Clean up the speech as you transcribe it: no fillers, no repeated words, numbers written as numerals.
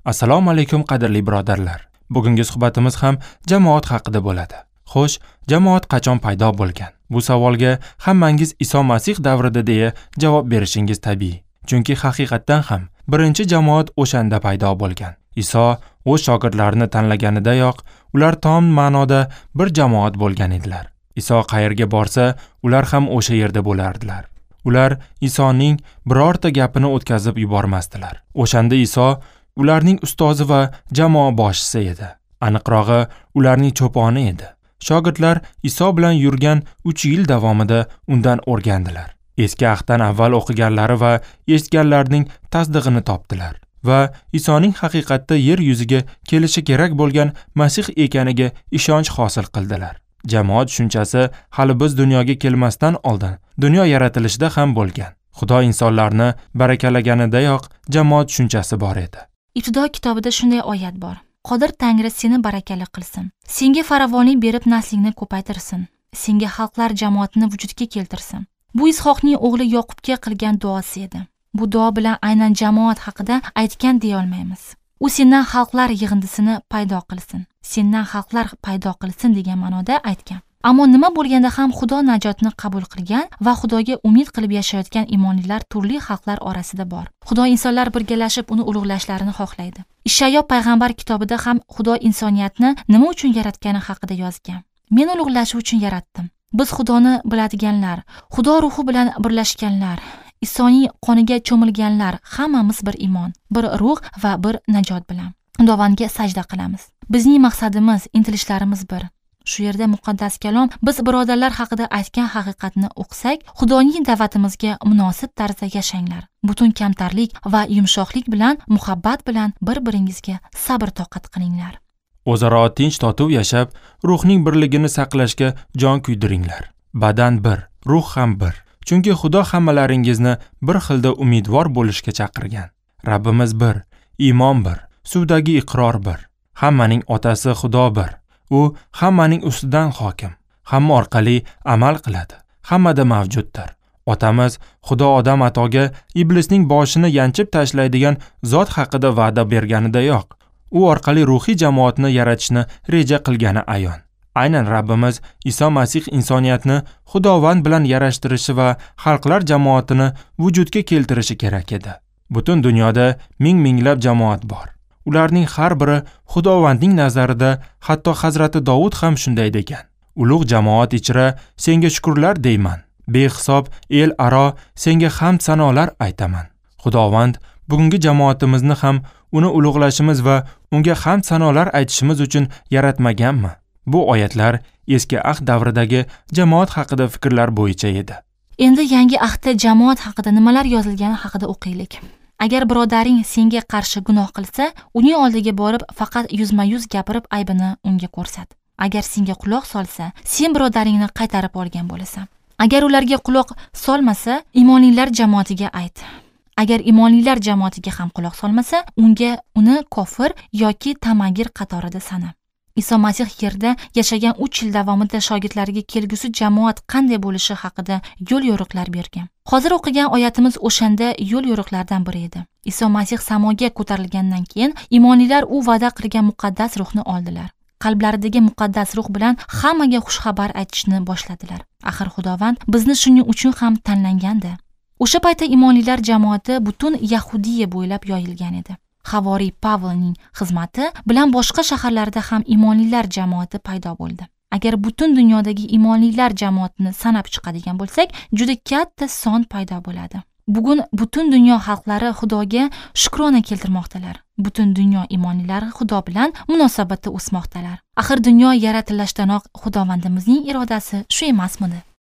Assalomu alaykum qadrli birodarlar. Bugungi suhbatimiz ham jamoat haqida bo'ladi. Xo'sh, jamoat qachon paydo bo'lgan? Bu savolga hammangiz Iso Masih davrida deya javob berishingiz tabiiy. Chunki haqiqatdan ham birinchi jamoat o'shanda paydo bo'lgan. Iso o'z shogirdlarini tanlaganidayoq ular tom ma'noda bir jamoat bo'lgan edilar. Iso qayerga borsa, ular ham o'sha yerda bo'lardilar. Ular Isoning birorta gapini o'tkazib yubormasdilar. O'shanda Iso ularning ustozi va jamoa boshchisi edi. Aniqrog'i, ularning cho'poni edi. Shogirdlar Iso bilan yurgan 3 yil davomida undan o'rgandilar. Eski ahddan avval o'qiganlari va eshitganlarining tasdig'ini topdilar va Isoning haqiqatda yer yuziga kelishi kerak bo'lgan Masih ekaniga ishonch hosil qildilar. Jamoat tushunchasi hali biz dunyoga kelmasdan oldin dunyo yaratilishida ham bo'lgan. Xudo insonlarni barakalaganidayoq jamoat tushunchasi bor edi. Ibtido kitobida shunday oyat bor. Qodir Tangri seni barakali qilsin. Senga farovonlik berib naslingni ko'paytirsin. Senga xalqlar jamoatini vujudga keltirsin. Bu Ishoqning o'g'li Yoqubga qilgan duosi edi. Bu duo bilan aynan jamoat haqida aytgan deya olmaymiz. U sendan xalqlar yig'indisini paydo qilsin. Sendan xalqlar paydo qilsin degan ma'noda aytgan. Ammo nima bo'lganda ham Xudo najotni qabul qilgan va Xudoga umid qilib yashayotgan imonlilar turli xalqlar orasida bor. Xudo insonlar birgalashib uni ulug'lashlarini xohlaydi. Ishayo payg'ambar kitobida ham Xudo insoniyatni nima uchun yaratgani haqida yozgan. Men ulug'lash uchun yaratdim. Biz Xudoni biladiganlar, Xudo ruhi bilan birlashganlar, Isoning qoniga cho'milganlar hammamiz bir imon, bir ruh va bir najot bilan Xudovandga sajda qilamiz. Bizning maqsadimiz, intilishlarimiz bir. Shu yerda muqaddas kalom biz birodarlar haqida aytgan haqiqatni o'qisak, Xudoning da'vatimizga munosib tarzda yashanglar. Butun kamtarlik va yumshoqlik bilan, muhabbat bilan bir-biringizga sabr toqat qilinglar. O'zaro tinch totuv yashab, ruhning birligini saqlashga jon kuydiringlar. Badan bir, ruh ham bir. Chunki Xudo hammalaringizni bir xilda umidvor bo'lishga chaqirgan. Rabbimiz bir, iymon bir, suvdagi iqror bir. Hammaning otasi Xudo bir. U hammaning ustidan hokim, hamma orqali amal qiladi, hammada mavjuddir. Otamiz Xudo odam atoga iblisning boshini yanchib tashlaydigan zot haqida va'da berganidayoq, u orqali ruhiy jamoatni yaratishni reja qilgani ayon. Aynan Rabbimiz Iso Masih insoniyatni Xudovand bilan yarashtirishi va xalqlar jamoatini vujudga keltirishi kerak edi. Butun dunyoda ming-minglab jamoat bor. Ularning har biri Xudovandning nazarida, hatto Hazrati Davud ham shunday degan. Ulug' jamoat ichra senga shukrlar deyman. Behisob el aro senga hamd sanolar aytaman. Xudovand bugungi jamoatimizni ham uni ulug'lashimiz va unga hamd sanolar aytishimiz uchun yaratmaganmi? Bu oyatlar eski ahd davridagi jamoat haqida fikrlar bo'yicha edi. Endi yangi ahdda jamoat haqida nimalar yozilgani haqida o'qiylik. Agar birodaring senga qarshi gunoh qilsa, uning oldiga borib faqat yuzma-yuz gapirib aybini unga ko'rsat. Agar senga quloq solsa, sen birodaringni qaytarib olgan bo'lasan. Agar ularga quloq solmasa, imonlilar jamoatiga ayt. Agar imonlilar jamoatiga ham quloq solmasa, uni kofir yoki tamagir qatorida sana. Iso Masih yerda yashagan 3 yil davomida shogirdlariga kelgusi jamoat qanday bo'lishi haqida yo'l yo'riqlar bergan. Hozir o'qigan oyatimiz o'shanda yo'l yo'riqlardan biri edi. Iso Masih samoga ko'tarilgandan keyin imonlilar u va'da qilgan muqaddas ruhni oldilar. Qalblaridagi muqaddas ruh bilan hammaga xushxabar aytishni boshladilar. Axir Xudovand bizni shuning uchun ham tanlangandi. O'sha paytda imonlilar jamoati butun Yahudiya bo'ylab yoyilgan edi. Havoriy Pavlning xizmati bilan boshqa shaharlarda ham imonlilar jamoati paydo bo'ldi. Agar butun dunyodagi imonlilar jamoatini sanab chiqadigan bo'lsak, juda katta son paydo bo'ladi. Bugun butun dunyo xalqlari Xudoga shukrona keltirmoqdalar. Butun dunyo imonlilari Xudo bilan munosabatda o'smoqdalar. Axir dunyo yaratilishdanoq Xudovandimizning irodasi shu emasmidi?